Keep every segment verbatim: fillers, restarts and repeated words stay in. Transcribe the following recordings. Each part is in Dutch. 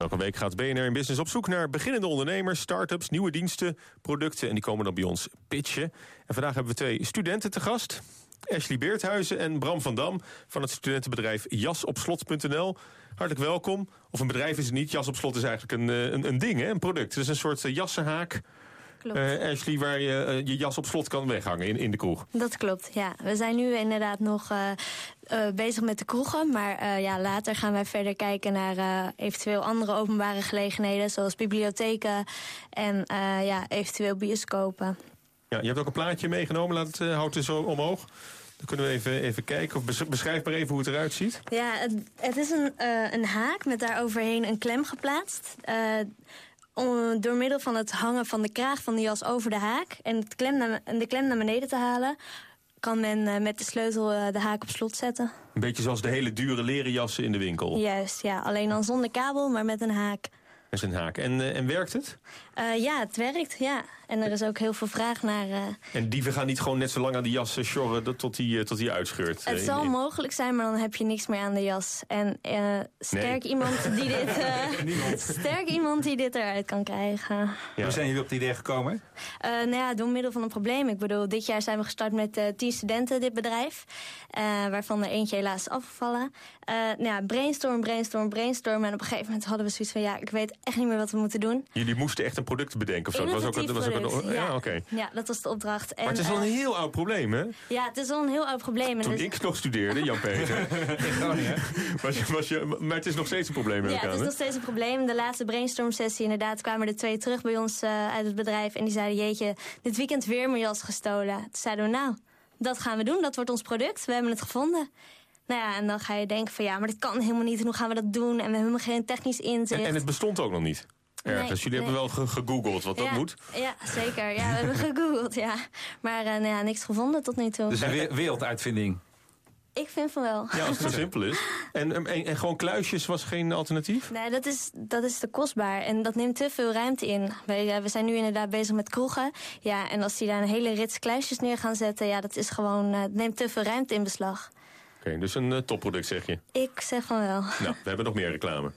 Elke week gaat B N R in Business op zoek naar beginnende ondernemers, start-ups, nieuwe diensten, producten. En die komen dan bij ons pitchen. En vandaag hebben we twee studenten te gast. Ashley Beerthuizen en Bram van Dam van het studentenbedrijf jas op slot punt n l. Hartelijk welkom. Of een bedrijf is het niet. Jas op slot is eigenlijk een, een, een ding, hè? Een product. Het is een soort jassenhaak. Klopt. Uh, Ashley, waar je uh, je jas op slot kan weghangen in, in de kroeg. Dat klopt, ja. We zijn nu inderdaad nog uh, uh, bezig met de kroegen. Maar uh, ja, later gaan wij verder kijken naar uh, eventueel andere openbare gelegenheden. Zoals bibliotheken en uh, ja, eventueel bioscopen. Ja, je hebt ook een plaatje meegenomen. Laat het, uh, houd het zo omhoog. Dan kunnen we even, even kijken. Of beschrijf maar even hoe het eruit ziet. Ja, het, het is een, uh, een haak met daaroverheen een klem geplaatst. Uh, Om, door middel van het hangen van de kraag van de jas over de haak en het klem naar, de klem naar beneden te halen, kan men uh, met de sleutel uh, de haak op slot zetten. Een beetje zoals de hele dure leren jassen in de winkel. Juist, ja. Alleen dan zonder kabel, maar met een haak. Met een haak. En, uh, en werkt het? Uh, ja, het werkt, ja. En er is ook heel veel vraag naar... Uh... En dieven gaan niet gewoon net zo lang aan die jas sjorren tot die, uh, tot die uitscheurt? Het uh, zal in... mogelijk zijn, maar dan heb je niks meer aan de jas. En uh, sterk, nee. iemand die dit, uh, sterk iemand die dit eruit kan krijgen. Ja. Hoe zijn jullie op het idee gekomen? Uh, nou ja, door middel van een probleem. Ik bedoel, dit jaar zijn we gestart met uh, tien studenten, dit bedrijf. Uh, waarvan er eentje helaas is afgevallen. Uh, nou ja, brainstorm, brainstorm, brainstorm. En op een gegeven moment hadden we zoiets van... ja, ik weet echt niet meer wat we moeten doen. Jullie moesten echt een product bedenken of zo? Dat was ook, dat was ook een, ja, ja, okay. ja, dat was de opdracht. En, maar het is wel een heel oud probleem, hè? Ja, het is wel een heel oud probleem. Toen dus... ik nog studeerde, Jan-Peter. was je, was je, maar het is nog steeds een probleem. Ja, het is nog steeds een probleem. De laatste brainstorm-sessie, inderdaad, kwamen er twee terug bij ons uh, uit het bedrijf. En die zeiden, jeetje, dit weekend weer mijn jas gestolen. Toen zeiden we, nou, dat gaan we doen. Dat wordt ons product. We hebben het gevonden. Nou ja, en dan ga je denken van, ja, maar dit kan helemaal niet. En hoe gaan we dat doen? En we hebben helemaal geen technisch inzicht. En, en het bestond ook nog niet? Ergens. Nee, Jullie nee. hebben wel gegoogeld wat ja, dat moet. Ja, zeker. Ja, we hebben gegoogeld, ja. Maar uh, nou ja, niks gevonden tot nu toe. Dus een werelduitvinding? Ik vind van wel. Ja, als het zo simpel is. En, en, en gewoon kluisjes was geen alternatief? Nee, dat is, dat is te kostbaar. En dat neemt te veel ruimte in. We, we zijn nu inderdaad bezig met kroegen. Ja, en als die daar een hele rits kluisjes neer gaan zetten... ja, dat is gewoon, uh, neemt te veel ruimte in beslag. Oké, okay, dus een uh, topproduct zeg je? Ik zeg van wel. Nou, we hebben nog meer reclame.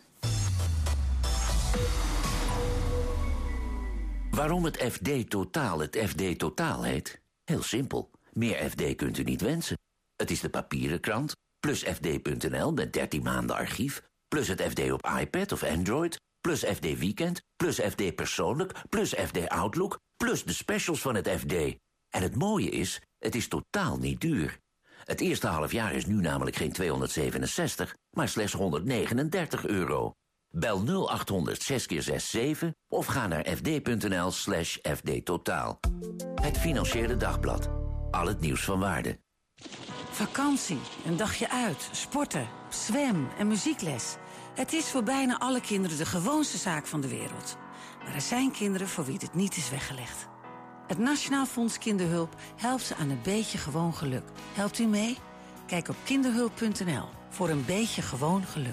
Waarom het F D Totaal het F D Totaal heet? Heel simpel. Meer F D kunt u niet wensen. Het is de papieren krant, plus F D punt n l met dertien maanden archief, plus het F D op iPad of Android, plus F D Weekend, plus F D Persoonlijk, plus F D Outlook, plus de specials van het F D. En het mooie is, het is totaal niet duur. Het eerste half jaar is nu namelijk geen tweehonderdzevenenzestig, maar slechts honderdnegenendertig euro. Bel nul acht honderd zes keer zes zeven of ga naar fd.nl slash fdtotaal. Het Financiële Dagblad. Al het nieuws van waarde. Vakantie, een dagje uit, sporten, zwem en muziekles. Het is voor bijna alle kinderen de gewoonste zaak van de wereld. Maar er zijn kinderen voor wie dit niet is weggelegd. Het Nationaal Fonds Kinderhulp helpt ze aan een beetje gewoon geluk. Helpt u mee? Kijk op kinderhulp punt n l voor een beetje gewoon geluk.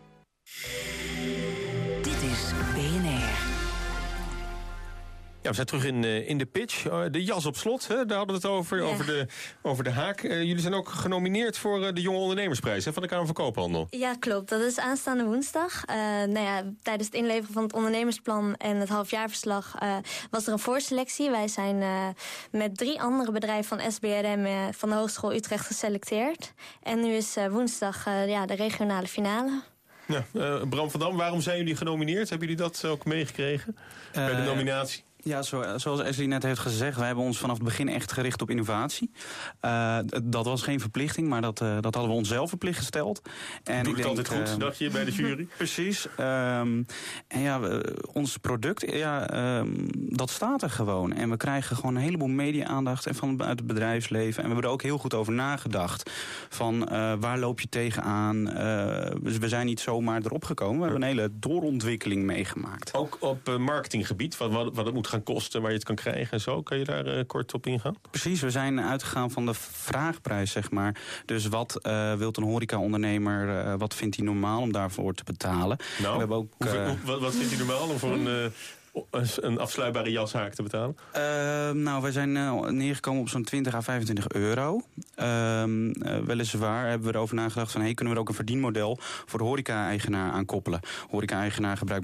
Dit is B N R. Ja, we zijn terug in, uh, in de pitch. Uh, de jas op slot, hè? Daar hadden we het over, ja. over, de, over de haak. Uh, jullie zijn ook genomineerd voor uh, de Jonge Ondernemersprijs, hè, van de Kamer van Koophandel. Ja, klopt. Dat is aanstaande woensdag. Uh, nou ja, tijdens het inleveren van het ondernemersplan en het halfjaarverslag uh, was er een voorselectie. Wij zijn uh, met drie andere bedrijven van S B R M uh, van de Hogeschool Utrecht geselecteerd. En nu is uh, woensdag uh, ja, de regionale finale. Ja, uh, Bram van Dam, waarom zijn jullie genomineerd? Hebben jullie dat ook meegekregen uh, bij de nominatie? Ja, zo, zoals Ashley net heeft gezegd, wij hebben ons vanaf het begin echt gericht op innovatie. Uh, dat was geen verplichting, maar dat, uh, dat hadden we onszelf verplicht gesteld. En Doe ik het denk, altijd goed, uh, dacht je bij de jury? Precies. Um, en ja, we, ons product, ja, um, dat staat er gewoon. En we krijgen gewoon een heleboel media-aandacht en van uit het bedrijfsleven. En we hebben er ook heel goed over nagedacht. Van uh, waar loop je tegenaan? Uh, dus we zijn niet zomaar erop gekomen. We hebben een hele doorontwikkeling meegemaakt. Ook op uh, marketinggebied, wat, wat het moet gaan kosten, waar je het kan krijgen en zo. Kan je daar uh, kort op ingaan? Precies, we zijn uitgegaan van de vraagprijs, zeg maar. Dus wat uh, wilt een horeca-ondernemer, uh, wat vindt hij normaal om daarvoor te betalen? Nou, we hebben ook, uh, hoeveel, hoe, wat, wat vindt hij normaal om voor een... Uh, een afsluitbare jashaak te betalen? Uh, nou, wij zijn uh, neergekomen op zo'n twintig à vijfentwintig euro. Uh, uh, weliswaar hebben we erover nagedacht van... hey, kunnen we er ook een verdienmodel voor de horeca-eigenaar aan koppelen? Horeca-eigenaar gebruikt